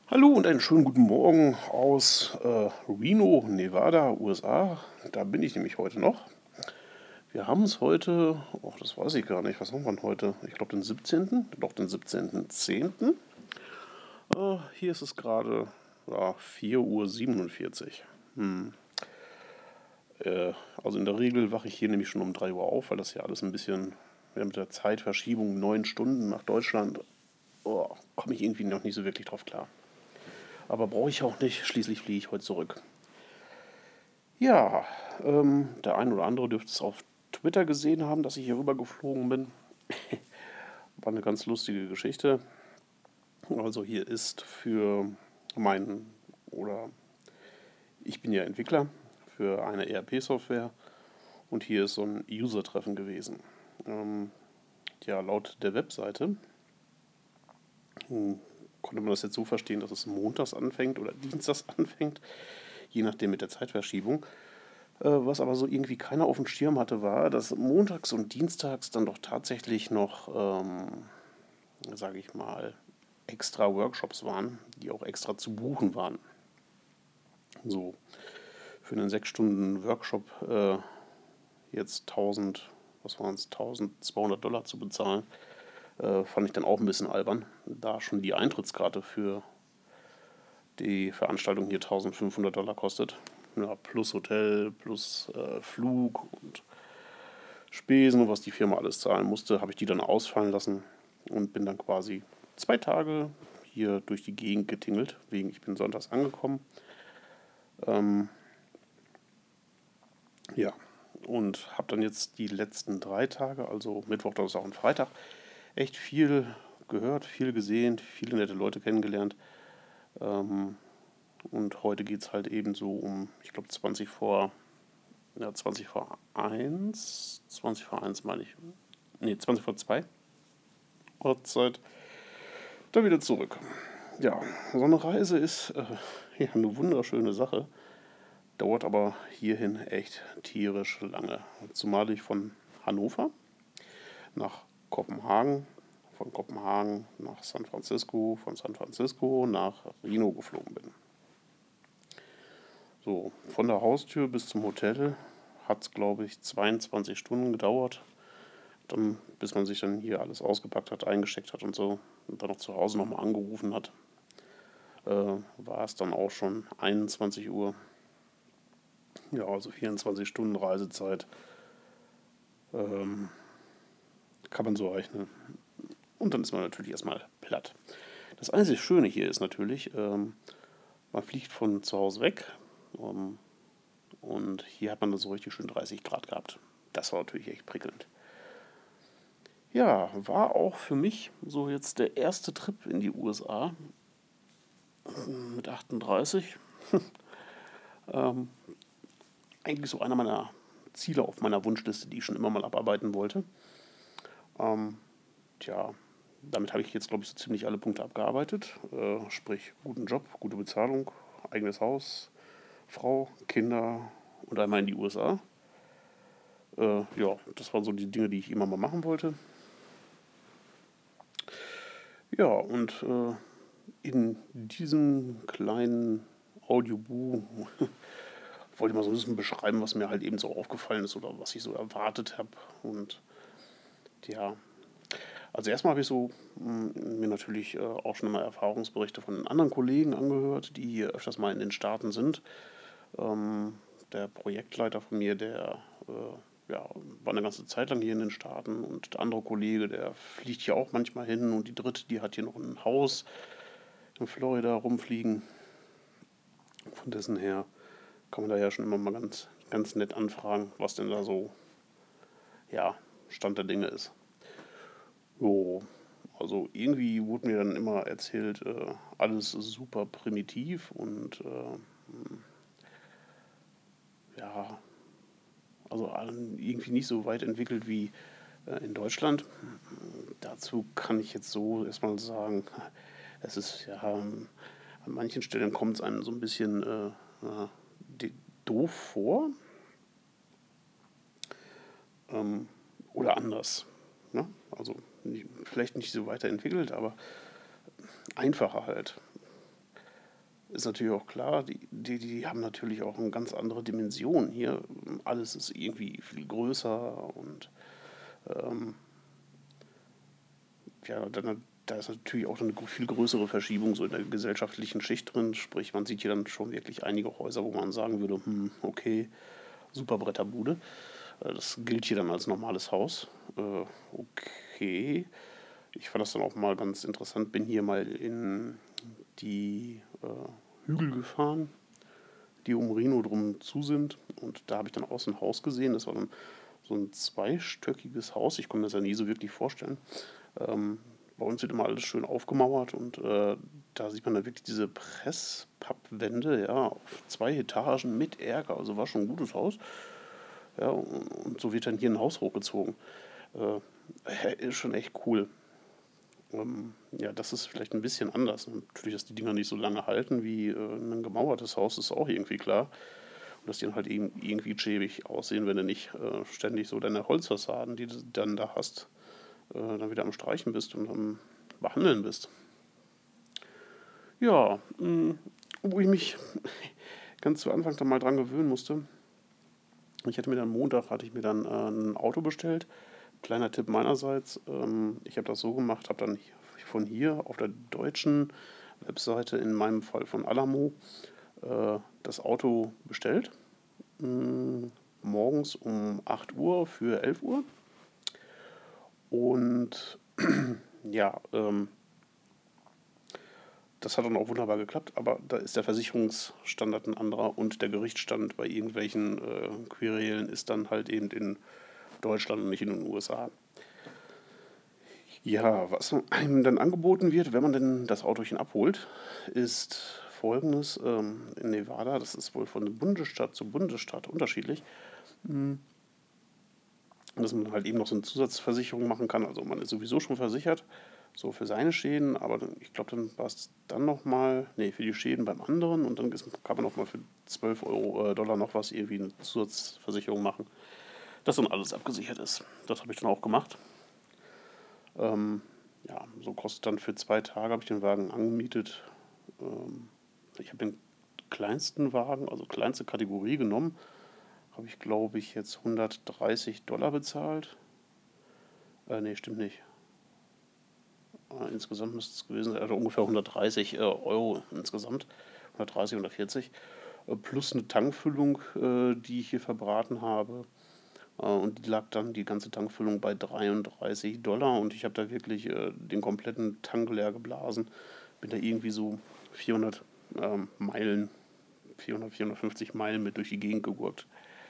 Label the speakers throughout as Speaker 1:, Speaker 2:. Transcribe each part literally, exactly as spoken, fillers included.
Speaker 1: Hallo und einen schönen guten Morgen aus äh, Reno, Nevada, U S A. Da bin ich nämlich heute noch. Wir haben es heute, ach, das weiß ich gar nicht, was haben wir denn heute? Ich glaube den siebzehnten. Doch, den siebzehnten zehnten. Äh, hier ist es gerade ja, vier Uhr siebenundvierzig. Hm. Äh, also in der Regel wache ich hier nämlich schon um drei Uhr auf, weil das ja alles ein bisschen ja, mit der Zeitverschiebung neun Stunden nach Deutschland, oh, komme ich irgendwie noch nicht so wirklich drauf klar. Aber brauche ich auch nicht, schließlich fliege ich heute zurück. Ja, ähm, der ein oder andere dürfte es auf Twitter gesehen haben, dass ich hier rüber geflogen bin. War eine ganz lustige Geschichte. Also hier ist für meinen, oder ich bin ja Entwickler für eine E R P-Software und hier ist so ein User-Treffen gewesen. Ähm, ja, laut der Webseite hm, konnte man das jetzt so verstehen, dass es montags anfängt oder dienstags anfängt, je nachdem mit der Zeitverschiebung. Äh, was aber so irgendwie keiner auf dem Schirm hatte, war, dass montags und dienstags dann doch tatsächlich noch, ähm, sage ich mal, extra Workshops waren, die auch extra zu buchen waren. So, für einen sechs Stunden Workshop äh, jetzt tausend, was waren es, tausendzweihundert Dollar zu bezahlen, äh, fand ich dann auch ein bisschen albern, da schon die Eintrittskarte für die Veranstaltung hier eintausendfünfhundert Dollar kostet. Ja, plus Hotel, plus äh, Flug und Spesen und was die Firma alles zahlen musste, habe ich die dann ausfallen lassen und bin dann quasi zwei Tage hier durch die Gegend getingelt, wegen ich bin sonntags angekommen. Ähm, ja, und habe dann jetzt die letzten drei Tage, also Mittwoch, Donnerstag und Freitag, echt viel gehört, viel gesehen, viele nette Leute kennengelernt. Ähm, und heute geht es halt eben so um, ich glaube, zwanzig vor, ja, zwanzig vor eins, zwanzig vor eins meine ich, nee, zwanzig vor zwei Ortszeit, da wieder zurück. Ja, so eine Reise ist äh, ja, eine wunderschöne Sache, dauert aber hierhin echt tierisch lange. Zumal ich von Hannover nach Kopenhagen, von Kopenhagen nach San Francisco, von San Francisco nach Reno geflogen bin. So, von der Haustür bis zum Hotel hat es, glaube ich, zweiundzwanzig Stunden gedauert, dann, bis man sich dann hier alles ausgepackt hat, eingesteckt hat und so und dann noch zu Hause nochmal angerufen hat. Äh, war es dann auch schon einundzwanzig Uhr. Ja, also vierundzwanzig Stunden Reisezeit ähm, kann man so rechnen. Und dann ist man natürlich erstmal platt. Das einzig Schöne hier ist natürlich, ähm, man fliegt von zu Hause weg ähm, und hier hat man dann so richtig schön dreißig Grad gehabt. Das war natürlich echt prickelnd. Ja, war auch für mich so jetzt der erste Trip in die U S A mit achtunddreißig. ähm, eigentlich so einer meiner Ziele auf meiner Wunschliste, die ich schon immer mal abarbeiten wollte. Ähm, tja, damit habe ich jetzt, glaube ich, so ziemlich alle Punkte abgearbeitet. Äh, sprich, guten Job, gute Bezahlung, eigenes Haus, Frau, Kinder und einmal in die U S A. Äh, ja, das waren so die Dinge, die ich immer mal machen wollte. Ja, und äh, in diesem kleinen Audiobuch wollte ich mal so ein bisschen beschreiben, was mir halt eben so aufgefallen ist oder was ich so erwartet habe. Und ja, also erstmal habe ich so mh, mir natürlich äh, auch schon mal Erfahrungsberichte von anderen Kollegen angehört, die hier öfters mal in den Staaten sind. Ähm, der Projektleiter von mir, der äh, ja, war eine ganze Zeit lang hier in den Staaten und der andere Kollege, der fliegt hier auch manchmal hin und die dritte, die hat hier noch ein Haus in Florida rumfliegen. Von dessen her kann man da ja schon immer mal ganz, ganz nett anfragen, was denn da so, ja, Stand der Dinge ist. Jo, also irgendwie wurde mir dann immer erzählt, äh, alles ist super primitiv und äh, ja, also irgendwie nicht so weit entwickelt wie äh, in Deutschland. Dazu kann ich jetzt so erstmal sagen, es ist ja, an manchen Stellen kommt es einem so ein bisschen äh, äh, doof vor ähm, oder anders. Ne? Also nicht, vielleicht nicht so weiterentwickelt, aber einfacher halt. ist natürlich auch klar, die, die, die haben natürlich auch eine ganz andere Dimension hier. Alles ist irgendwie viel größer und ähm, ja, dann, da ist natürlich auch eine viel größere Verschiebung so in der gesellschaftlichen Schicht drin. Sprich, man sieht hier dann schon wirklich einige Häuser, wo man sagen würde, hm, okay, super Bretterbude. Äh, Das gilt hier dann als normales Haus. Äh, okay. Ich fand das dann auch mal ganz interessant. Bin hier mal in die äh, Hügel gefahren, die um Reno drum zu sind. Und da habe ich dann auch so ein Haus gesehen. Das war dann so ein zweistöckiges Haus. Ich konnte mir das ja nie so wirklich vorstellen. Ähm, bei uns wird immer alles schön aufgemauert und äh, da sieht man dann wirklich diese Presspappwände, ja, auf zwei Etagen mit Erker. Also war schon ein gutes Haus. Ja, und, und so wird dann hier ein Haus hochgezogen. Äh, ist schon echt cool. Ähm, ja, das ist vielleicht ein bisschen anders. Natürlich, dass die Dinger nicht so lange halten wie äh, ein gemauertes Haus, ist auch irgendwie klar. Und dass die dann halt eben irgendwie schäbig aussehen, wenn du nicht äh, ständig so deine Holzfassaden, die du dann da hast, äh, dann wieder am Streichen bist und am Behandeln bist. Ja, mh, wo ich mich ganz zu Anfang dann mal dran gewöhnen musste. Ich hatte mir dann Montag hatte ich mir dann äh, ein Auto bestellt. Kleiner Tipp meinerseits, ähm, ich habe das so gemacht, habe dann von hier auf der deutschen Webseite, in meinem Fall von Alamo, äh, das Auto bestellt. Mh, morgens um acht Uhr für elf Uhr. Und ja, ähm, das hat dann auch wunderbar geklappt, aber da ist der Versicherungsstandard ein anderer und der Gerichtsstand bei irgendwelchen äh, Querelen ist dann halt eben in Deutschland und nicht in den U S A. Ja, was einem dann angeboten wird, wenn man denn das Autochen abholt, ist folgendes. Ähm, in Nevada, das ist wohl von Bundesstaat zu Bundesstaat unterschiedlich, dass man halt eben noch so eine Zusatzversicherung machen kann. Also man ist sowieso schon versichert, so für seine Schäden, aber dann, ich glaube, dann war es dann nochmal, nee, für die Schäden beim anderen und dann ist, kann man nochmal für zwölf Euro, äh, Dollar noch was, irgendwie eine Zusatzversicherung machen, dass dann alles abgesichert ist. Das habe ich dann auch gemacht. Ähm, ja, so kostet dann für zwei Tage, habe ich den Wagen angemietet. Ähm, ich habe den kleinsten Wagen, also kleinste Kategorie genommen, habe ich glaube ich jetzt hundertdreißig Dollar bezahlt. Äh, nee, stimmt nicht. Äh, insgesamt müsste es gewesen sein, also ungefähr hundertdreißig äh, Euro insgesamt. hundertdreißig, hundertvierzig. Äh, plus eine Tankfüllung, äh, die ich hier verbraten habe. Äh, und die lag dann die ganze Tankfüllung bei dreiunddreißig Dollar. Und ich habe da wirklich äh, den kompletten Tank leer geblasen. Bin da irgendwie so vierhundert ähm, Meilen, vierhundert, vierhundertfünfzig Meilen mit durch die Gegend gegurkt.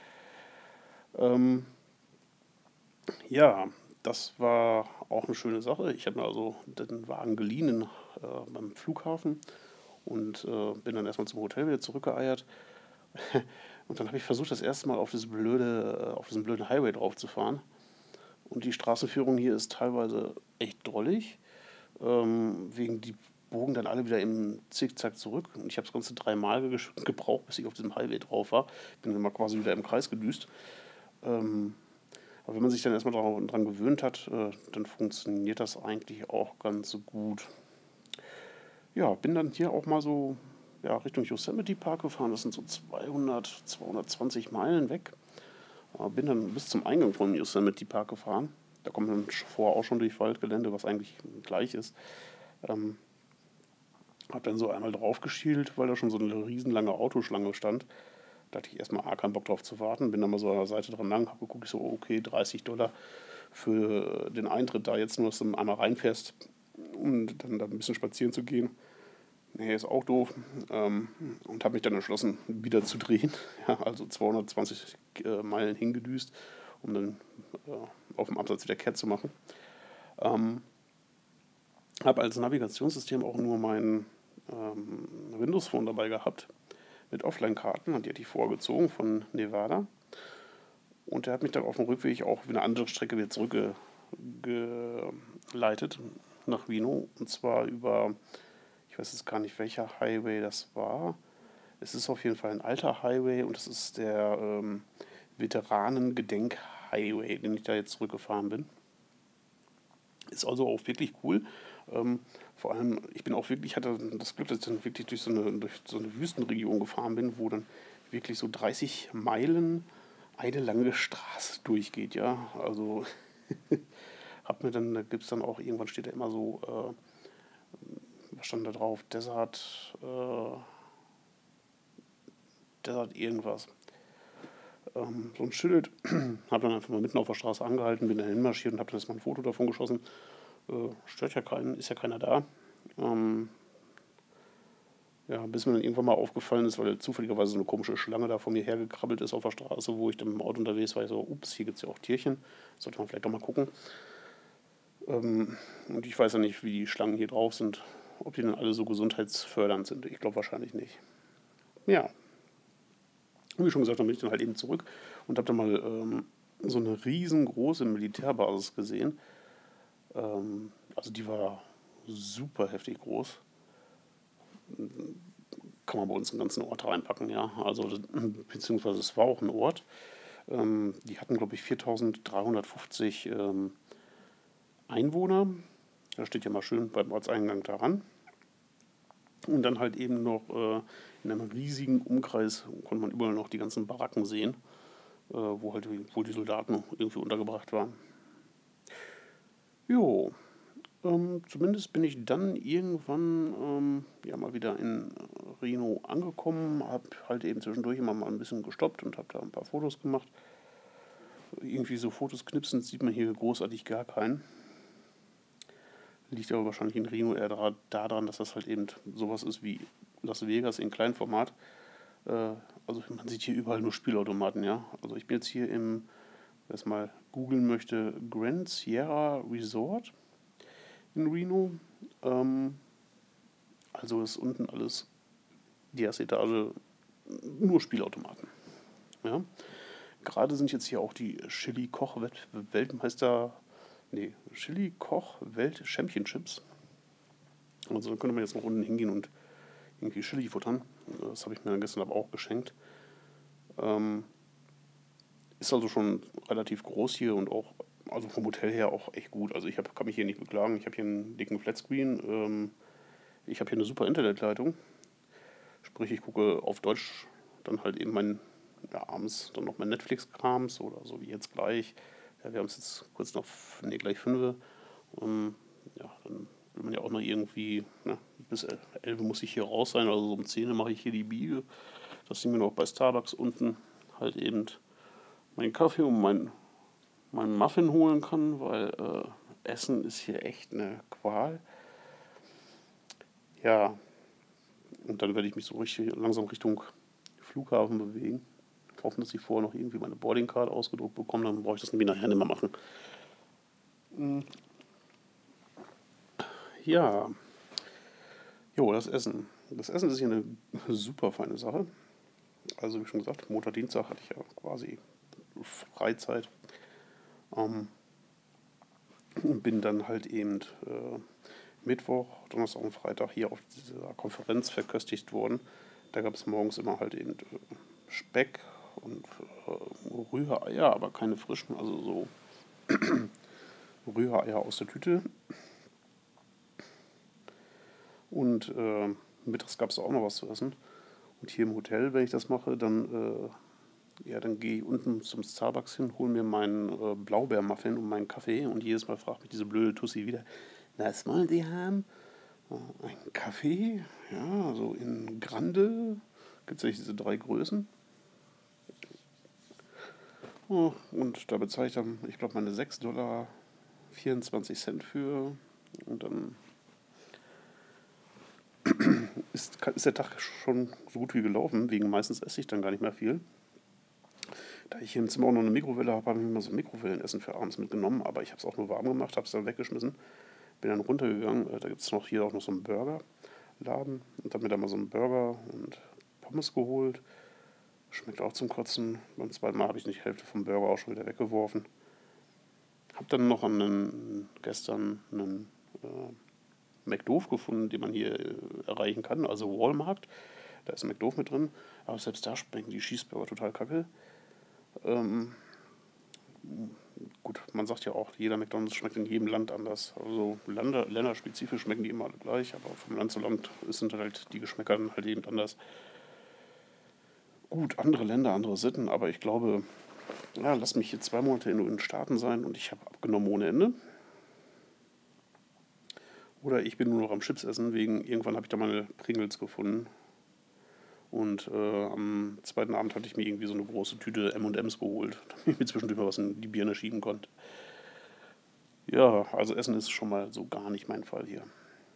Speaker 1: Ähm, ja, das war auch eine schöne Sache. Ich habe mir also den Wagen geliehen in, äh, beim Flughafen und äh, bin dann erstmal zum Hotel wieder zurückgeeiert. Und dann habe ich versucht, das erste Mal auf, dieses blöde, auf diesen blöden Highway drauf zu fahren. Und die Straßenführung hier ist teilweise echt drollig. Ähm, wegen die bogen dann alle wieder im Zickzack zurück. Und ich habe das Ganze dreimal ge gebraucht, bis ich auf diesem Highway drauf war. Bin dann mal quasi wieder im Kreis gedüst. Ähm, aber wenn man sich dann erstmal dran, dran gewöhnt hat, äh, dann funktioniert das eigentlich auch ganz gut. Ja, bin dann hier auch mal so ja, Richtung Yosemite Park gefahren. Das sind so zweihundert, zweihundertzwanzig Meilen weg. Äh, bin dann bis zum Eingang von Yosemite Park gefahren. Da kommt man vorher auch schon durch Waldgelände, was eigentlich gleich ist. Ähm, hab dann so einmal drauf geschielt, weil da schon so eine riesenlange Autoschlange stand. Da hatte ich erstmal A, keinen Bock drauf zu warten. Bin dann mal so an der Seite dran lang, hab geguckt, ich so, okay, dreißig Dollar für den Eintritt da jetzt nur, dass du einmal reinfährst, um dann da ein bisschen spazieren zu gehen. Nee, ist auch doof. Ähm, und habe mich dann entschlossen, wieder zu drehen. Ja, also zweihundertzwanzig äh, Meilen hingedüst, um dann äh, auf dem Absatz wieder kehrt zu machen. Ähm, habe als Navigationssystem auch nur mein ähm, Windows Phone dabei gehabt, mit Offline-Karten. Und die hatte ich vorgezogen von Nevada. Und der hat mich dann auf dem Rückweg auch wieder eine andere Strecke wieder zurückgeleitet nach Reno. Und zwar über, ich weiß jetzt gar nicht, welcher Highway das war. Es ist auf jeden Fall ein alter Highway und das ist der ähm, Veteranen-Gedenk-Highway, den ich da jetzt zurückgefahren bin. Ist also auch wirklich cool. Ähm, Vor allem, ich bin auch wirklich, ich hatte das Glück, dass ich dann wirklich durch so eine, durch so eine Wüstenregion gefahren bin, wo dann wirklich so dreißig Meilen eine lange Straße durchgeht, ja. Also hab mir dann, da gibt es dann auch, irgendwann steht da immer so, äh, was stand da drauf? Desert, äh, Desert irgendwas. Ähm, so ein Schild. Hab dann einfach mal mitten auf der Straße angehalten, bin dann hinmarschiert und hab dann erstmal ein Foto davon geschossen. Äh, stört ja keinen, ist ja keiner da. Ähm, ja, bis mir dann irgendwann mal aufgefallen ist, weil zufälligerweise so eine komische Schlange da vor mir hergekrabbelt ist auf der Straße, wo ich dann im Auto unterwegs war. Ich so, ups, hier gibt es ja auch Tierchen. Sollte man vielleicht doch mal gucken. Ähm, und ich weiß ja nicht, wie die Schlangen hier drauf sind. Ob die dann alle so gesundheitsfördernd sind. Ich glaube wahrscheinlich nicht. Ja, wie schon gesagt, dann bin ich dann halt eben zurück und habe dann mal ähm, so eine riesengroße Militärbasis gesehen. Ähm, also die war super heftig groß. Kann man bei uns einen ganzen Ort reinpacken, ja. Also, beziehungsweise es war auch ein Ort. Ähm, die hatten, glaube ich, viertausenddreihundertfünfzig ähm, Einwohner. Da steht ja mal schön beim Ortseingang daran. Und dann halt eben noch äh, in einem riesigen Umkreis konnte man überall noch die ganzen Baracken sehen, äh, wo halt die, wo die Soldaten irgendwie untergebracht waren. Jo, ähm, zumindest bin ich dann irgendwann ähm, ja mal wieder in Reno angekommen, habe halt eben zwischendurch immer mal ein bisschen gestoppt und habe da ein paar Fotos gemacht. Irgendwie so Fotos knipsen sieht man hier großartig gar keinen. Liegt aber wahrscheinlich in Reno eher daran, dass das halt eben sowas ist wie Las Vegas in Kleinformat. Äh, also man sieht hier überall nur Spielautomaten, ja. Also ich bin jetzt hier im, wer es mal googeln möchte, Grand Sierra Resort in Reno. Ähm, also ist unten alles, die erste Etage, nur Spielautomaten. Ja. Gerade sind jetzt hier auch die Chili Koch Weltmeister, nee, Chili Koch Welt Championships. Also da könnte man jetzt noch unten hingehen und irgendwie Chili futtern. Das habe ich mir gestern aber auch geschenkt. Ähm, ist also schon relativ groß hier und auch, also vom Hotel her auch echt gut. Also ich hab, kann mich hier nicht beklagen. Ich habe hier einen dicken Flatscreen. Ähm, ich habe hier eine super Internetleitung. Sprich, ich gucke auf Deutsch dann halt eben mein, ja, abends dann noch mein Netflix-Krams oder so wie jetzt gleich. Ja, wir haben es jetzt kurz noch, nee, gleich fünf. Ähm, ja, dann will man ja auch noch irgendwie, ne, bis elf muss ich hier raus sein, also so um zehn mache ich hier die Biege, dass ich mir noch bei Starbucks unten halt eben meinen Kaffee und mein, meinen Muffin holen kann, weil äh, Essen ist hier echt eine Qual. Ja, und dann werde ich mich so richtig langsam Richtung Flughafen bewegen. Hoffen, dass ich vorher noch irgendwie meine Boardingcard ausgedruckt bekomme, dann brauche ich das nämlich nachher nicht mehr machen. Ja, jo, das Essen. Das Essen ist hier eine super feine Sache. Also wie schon gesagt, Montag, Dienstag hatte ich ja quasi Freizeit. Ähm, bin dann halt eben äh, Mittwoch, Donnerstag und Freitag hier auf dieser Konferenz verköstigt worden. Da gab es morgens immer halt eben äh, Speck und äh, Rühreier, aber keine frischen, also so Rühreier aus der Tüte. Und äh, mittags gab es auch noch was zu essen. Und hier im Hotel, wenn ich das mache, dann, äh, ja, dann gehe ich unten zum Starbucks hin, hole mir meinen äh, Blaubeermuffin und meinen Kaffee. Und jedes Mal fragt mich diese blöde Tussi wieder, was wollen Sie haben? Äh, ein Kaffee? Ja, so in Grande. Gibt es ja diese drei Größen. Oh, und da bezahle ich dann, ich glaube, meine sechs Dollar vierundzwanzig Cent für. Und dann ist, ist der Tag schon so gut wie gelaufen, wegen meistens esse ich dann gar nicht mehr viel. Da ich hier im Zimmer auch noch eine Mikrowelle habe, habe ich mir mal so ein Mikrowellenessen für abends mitgenommen, aber ich habe es auch nur warm gemacht, habe es dann weggeschmissen, bin dann runtergegangen, da gibt es noch hier auch noch so einen Burgerladen und habe mir da mal so einen Burger und Pommes geholt. Schmeckt auch zum Kotzen. Beim zweiten Mal habe ich nicht die Hälfte vom Burger auch schon wieder weggeworfen. Habe dann noch einen, gestern einen äh, McDoof gefunden, den man hier äh, erreichen kann, also Walmart. Da ist ein McDoof mit drin, aber selbst da schmecken die Cheeseburger total kacke. Ähm, gut, man sagt ja auch, jeder McDonald's schmeckt in jedem Land anders. Also Länder, länderspezifisch schmecken die immer alle gleich, aber vom Land zu Land sind halt die Geschmäcker dann halt eben anders. Gut, andere Länder, andere Sitten, aber ich glaube, ja, lass mich hier zwei Monate in den Staaten sein und ich habe abgenommen ohne Ende. Oder ich bin nur noch am Chips essen, wegen irgendwann habe ich da meine Pringles gefunden. Und äh, am zweiten Abend hatte ich mir irgendwie so eine große Tüte M und M's geholt, damit ich mir zwischendurch mal was in die Birne schieben konnte. Ja, also Essen ist schon mal so gar nicht mein Fall hier.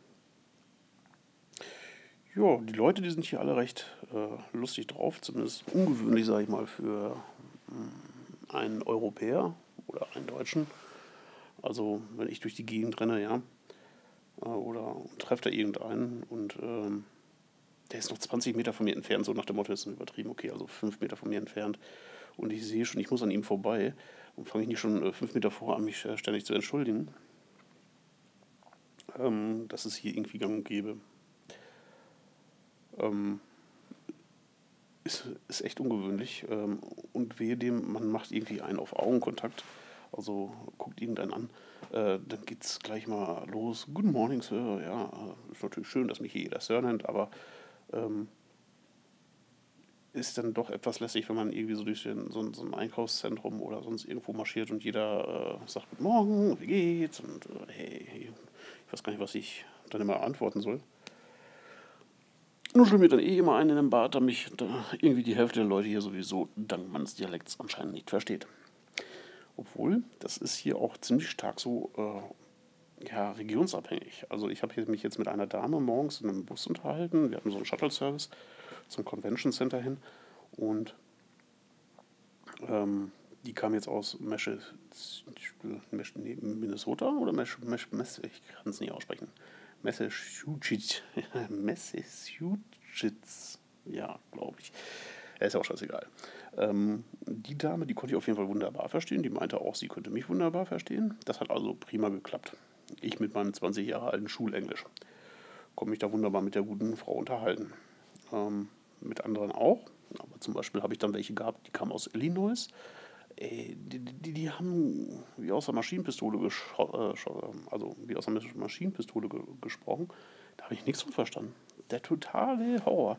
Speaker 1: Ja, die Leute, die sind hier alle recht äh, lustig drauf, zumindest ungewöhnlich, sage ich mal, für mh, einen Europäer oder einen Deutschen. Also wenn ich durch die Gegend renne, ja, äh, oder treffe da irgendeinen und ähm, der ist noch zwanzig Meter von mir entfernt, so nach dem Motto, ist übertrieben, okay, also fünf Meter von mir entfernt. Und ich sehe schon, ich muss an ihm vorbei und fange ich nicht schon äh, fünf Meter vor an, mich äh, ständig zu entschuldigen. Ähm, das ist hier irgendwie gang und gäbe. Ähm, ist, ist echt ungewöhnlich. Ähm, und wehe dem, man macht irgendwie einen auf Augenkontakt, also guckt irgendeinen an, äh, dann geht's gleich mal los. Good morning, Sir. Ja, äh, ist natürlich schön, dass mich hier jeder Sir nennt, aber ähm, ist dann doch etwas lässig, wenn man irgendwie so durch den, so, so ein Einkaufszentrum oder sonst irgendwo marschiert und jeder äh, sagt Guten Morgen, wie geht's? Und äh, hey, ich weiß gar nicht, was ich dann immer antworten soll. Nuschel mir dann eh immer einen in den Bart, da mich da irgendwie die Hälfte der Leute hier sowieso dank meines Dialekts anscheinend nicht versteht. Obwohl, das ist hier auch ziemlich stark so äh, ja, regionsabhängig. Also ich habe mich jetzt mit einer Dame morgens in einem Bus unterhalten. Wir hatten so einen Shuttle-Service zum Convention Center hin. Und ähm, die kam jetzt aus Masche, nee, Minnesota oder Mesh, Mesh, Mesh, ich kann es nicht aussprechen. Massachusetts. Massachusetts. Ja, glaube ich. Ja, ist ja auch scheißegal. Ähm, die Dame, die konnte ich auf jeden Fall wunderbar verstehen. Die meinte auch, sie könnte mich wunderbar verstehen. Das hat also prima geklappt. Ich mit meinem zwanzig Jahre alten Schulenglisch konnte mich da wunderbar mit der guten Frau unterhalten. Ähm, mit anderen auch. Aber zum Beispiel habe ich dann welche gehabt, die kamen aus Illinois. Ey, die, die, die haben wie aus der Maschinenpistole gescho- äh, also wie aus der Maschinenpistole ge gesprochen. Da habe ich nichts von verstanden. Der totale Horror.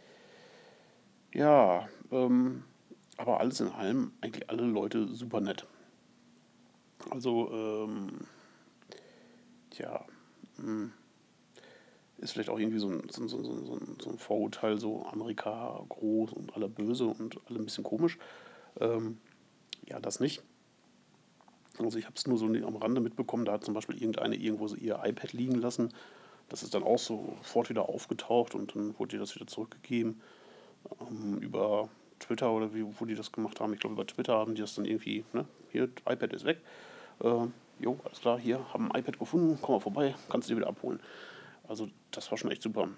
Speaker 1: Ja, ähm, aber alles in allem eigentlich alle Leute super nett. Also, ähm, tja, mh, ist vielleicht auch irgendwie so ein, so, so, so, so so ein Vorurteil, so Amerika groß und alle böse und alle ein bisschen komisch. Ähm, ja, das nicht. Also ich habe es nur so am Rande mitbekommen, da hat zum Beispiel irgendeine irgendwo so ihr iPad liegen lassen. Das ist dann auch sofort wieder aufgetaucht und dann wurde ihr das wieder zurückgegeben. Ähm, über Twitter oder wie, wo die das gemacht haben. Ich glaube, über Twitter haben die das dann irgendwie, ne, hier, iPad ist weg. Äh, jo, alles klar, hier, haben ein iPad gefunden, komm mal vorbei, kannst du dir wieder abholen. Also das war schon echt super.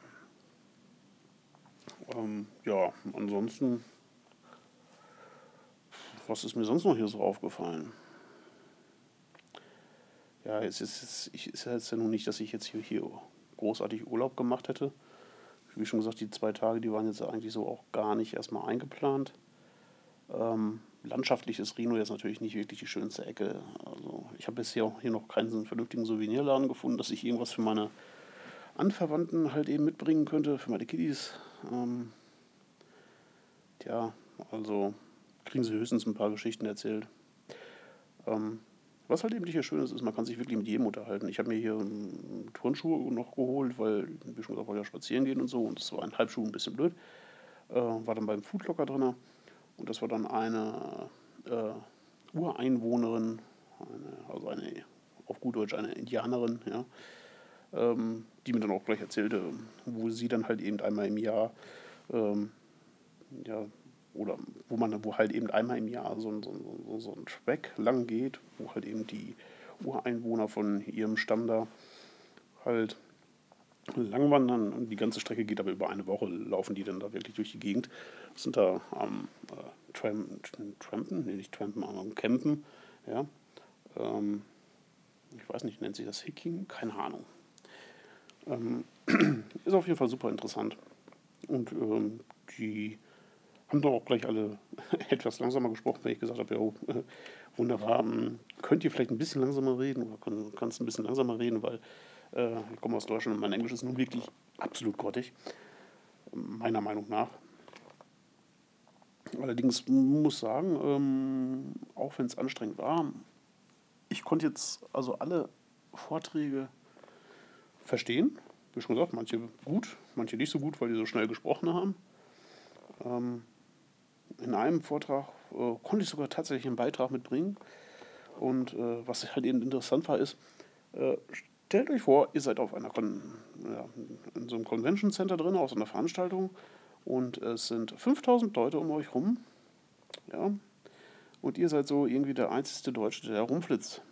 Speaker 1: Ähm, ja, ansonsten, was ist mir sonst noch hier so aufgefallen? Ja, es ist, es ist ja jetzt ja nun nicht, dass ich jetzt hier, hier großartig Urlaub gemacht hätte. Wie schon gesagt, die zwei Tage, die waren jetzt eigentlich so auch gar nicht erstmal eingeplant. Ähm, landschaftlich ist Reno jetzt natürlich nicht wirklich die schönste Ecke. Also ich habe bisher auch hier noch keinen vernünftigen Souvenirladen gefunden, dass ich irgendwas für meine Anverwandten halt eben mitbringen könnte, für meine Kiddies. Ähm, tja, also kriegen sie höchstens ein paar Geschichten erzählt. Ähm, was halt eben hier schön ist, ist, man kann sich wirklich mit jedem unterhalten. Ich habe mir hier ähm, Turnschuhe noch geholt, weil, wie schon gesagt, wollte ja spazieren gehen und so. Und das war ein Halbschuh ein bisschen blöd. Äh, war dann beim Foodlocker drin. Und das war dann eine äh, Ureinwohnerin, eine, also eine, auf gut Deutsch eine Indianerin, ja, ähm, die mir dann auch gleich erzählte, wo sie dann halt eben einmal im Jahr, ähm, ja, oder wo man, wo halt eben einmal im Jahr so ein, so ein, so ein Track lang geht, wo halt eben die Ureinwohner von ihrem Stamm da halt langwandern und die ganze Strecke geht aber über eine Woche, laufen die dann da wirklich durch die Gegend, sind da am äh, Tram, Trampen, nee, nicht Trampen, aber am Campen, ja, ähm, ich weiß nicht, nennt sich das Hiking? Keine Ahnung. Ähm, ist auf jeden Fall super interessant und ähm, die Haben doch auch gleich alle etwas langsamer gesprochen, wenn ich gesagt habe, ja, oh, äh, wunderbar, ähm, könnt ihr vielleicht ein bisschen langsamer reden oder kann, kannst ein bisschen langsamer reden, weil äh, ich komme aus Deutschland und mein Englisch ist nun wirklich absolut grottig, meiner Meinung nach. Allerdings muss sagen, ähm, auch wenn es anstrengend war, ich konnte jetzt also alle Vorträge verstehen. Wie schon gesagt, manche gut, manche nicht so gut, weil die so schnell gesprochen haben. Ähm, in einem Vortrag äh, konnte ich sogar tatsächlich einen Beitrag mitbringen. Und äh, was halt eben interessant war, ist, äh, stellt euch vor, ihr seid auf einer Kon ja, in so einem Convention Center drin, aus einer Veranstaltung, und es sind fünftausend Leute um euch rum. Ja, und ihr seid so irgendwie der einzige Deutsche, der rumflitzt.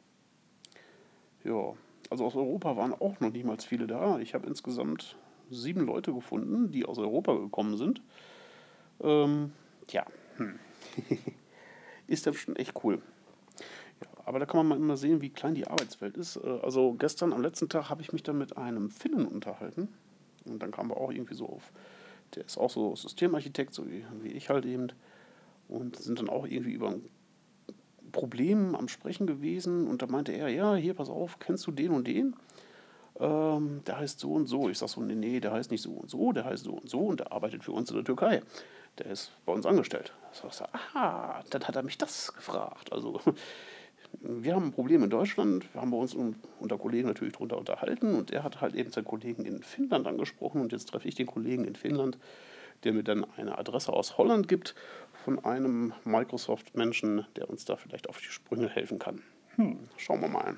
Speaker 1: Ja, also aus Europa waren auch noch niemals viele da. Ich habe insgesamt sieben Leute gefunden, die aus Europa gekommen sind. Ähm, tja, hm. Ist das schon echt cool. Ja, aber da kann man mal immer sehen, wie klein die Arbeitswelt ist. Äh, Also gestern am letzten Tag habe ich mich dann mit einem Finnen unterhalten. Und dann kamen wir auch irgendwie so auf, der ist auch so Systemarchitekt, so wie, wie ich halt eben. Und sind dann auch irgendwie über ein Problem am Sprechen gewesen. Und da meinte er, ja, hier, pass auf, kennst du den und den? Ähm, der heißt so und so. Ich sag so, nee, nee, der heißt nicht so und so, der heißt so und so und der arbeitet für uns in der Türkei. Der ist bei uns angestellt. So, ich sag, aha, dann hat er mich das gefragt. Also, wir haben ein Problem in Deutschland, wir haben bei uns unter Kollegen natürlich darunter unterhalten und er hat halt eben seinen Kollegen in Finnland angesprochen und jetzt treffe ich den Kollegen in Finnland, der mir dann eine Adresse aus Holland gibt von einem Microsoft-Menschen, der uns da vielleicht auf die Sprünge helfen kann. Hm, schauen wir mal.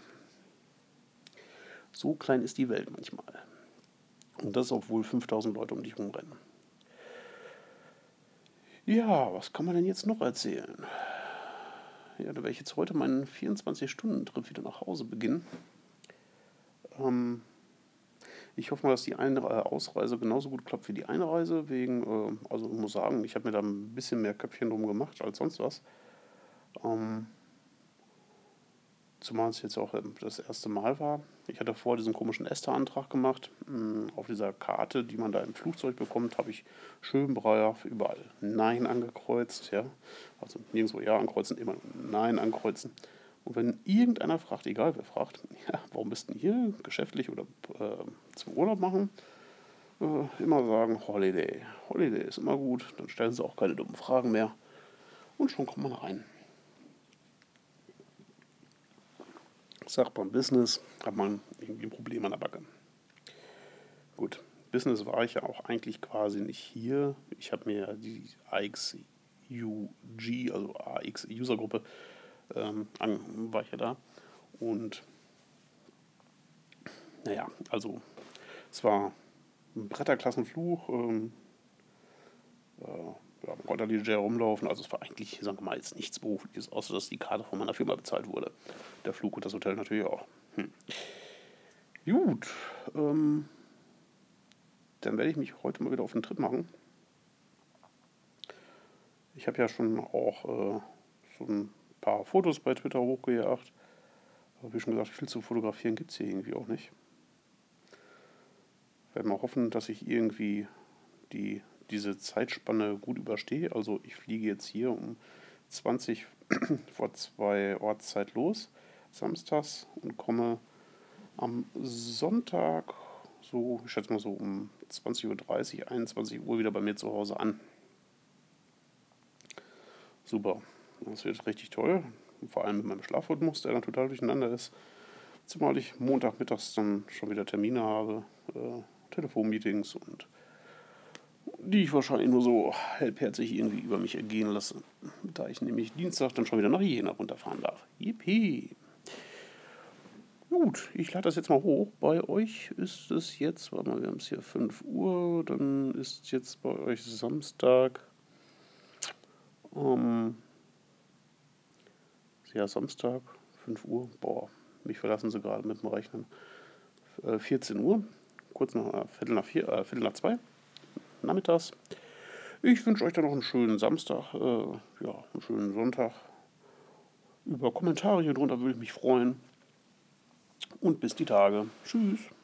Speaker 1: So klein ist die Welt manchmal. Und das, obwohl fünftausend Leute um dich rumrennen. Ja, was kann man denn jetzt noch erzählen? Ja, da werde ich jetzt heute meinen vierundzwanzig-Stunden-Trip wieder nach Hause beginnen. Ähm, ich hoffe mal, dass die Ein- äh, Ausreise genauso gut klappt wie die Einreise. Wegen, äh, also ich muss sagen, ich habe mir da ein bisschen mehr Köpfchen drum gemacht als sonst was. Ähm, Zumal es jetzt auch das erste Mal war. Ich hatte vorher diesen komischen ESTA-Antrag gemacht. Auf dieser Karte, die man da im Flugzeug bekommt, habe ich schön brav überall Nein angekreuzt. Ja? Also nirgendwo Ja ankreuzen, immer Nein ankreuzen. Und wenn irgendeiner fragt, egal wer fragt, ja, warum bist du denn hier, geschäftlich oder äh, zum Urlaub machen, äh, immer sagen Holiday. Holiday ist immer gut, dann stellen sie auch keine dummen Fragen mehr. Und schon kommt man rein. Sagt man Business, hat man irgendwie ein Problem an der Backe. Gut, Business war ich ja auch eigentlich quasi nicht hier. Ich habe mir die A X U G, also A X User-Gruppe, ähm, an, war ich ja da. Und naja, also es war ein Bretterklassenfluch. Ähm, äh, ja, man konnte da leger rumlaufen. Also es war eigentlich, sagen wir mal, jetzt nichts Berufliches, außer dass die Karte von meiner Firma bezahlt wurde. Der Flug und das Hotel natürlich auch. Hm. Gut, ähm, dann werde ich mich heute mal wieder auf den Trip machen. Ich habe ja schon auch äh, so ein paar Fotos bei Twitter hochgejagt. Aber wie schon gesagt, viel zu fotografieren gibt es hier irgendwie auch nicht. Ich werde mal hoffen, dass ich irgendwie die, diese Zeitspanne gut überstehe. Also ich fliege jetzt hier um zwanzig vor zwei Ortszeit los, samstags, und komme am Sonntag, so, ich schätze mal so um zwanzig Uhr dreißig, einundzwanzig Uhr wieder bei mir zu Hause an. Super, das wird richtig toll. Vor allem mit meinem Schlafrhythmus, der dann total durcheinander ist. Zumal ich Montagmittags dann schon wieder Termine habe, äh, Telefonmeetings, und die ich wahrscheinlich nur so halbherzig irgendwie über mich ergehen lasse, da ich nämlich Dienstag dann schon wieder nach Jena runterfahren darf. Yippie! Gut, ich lade das jetzt mal hoch. Bei euch ist es jetzt, warte mal, wir haben es hier fünf Uhr, dann ist jetzt bei euch Samstag, ähm, ja, Samstag, fünf Uhr, boah, mich verlassen sie gerade mit dem Rechnen, äh, vierzehn Uhr, kurz nach, äh, Viertel nach vier, äh, Viertel nach zwei, nachmittags. Ich wünsche euch dann noch einen schönen Samstag, äh, ja, einen schönen Sonntag. Über Kommentare hier drunter würde ich mich freuen. Und bis die Tage. Tschüss.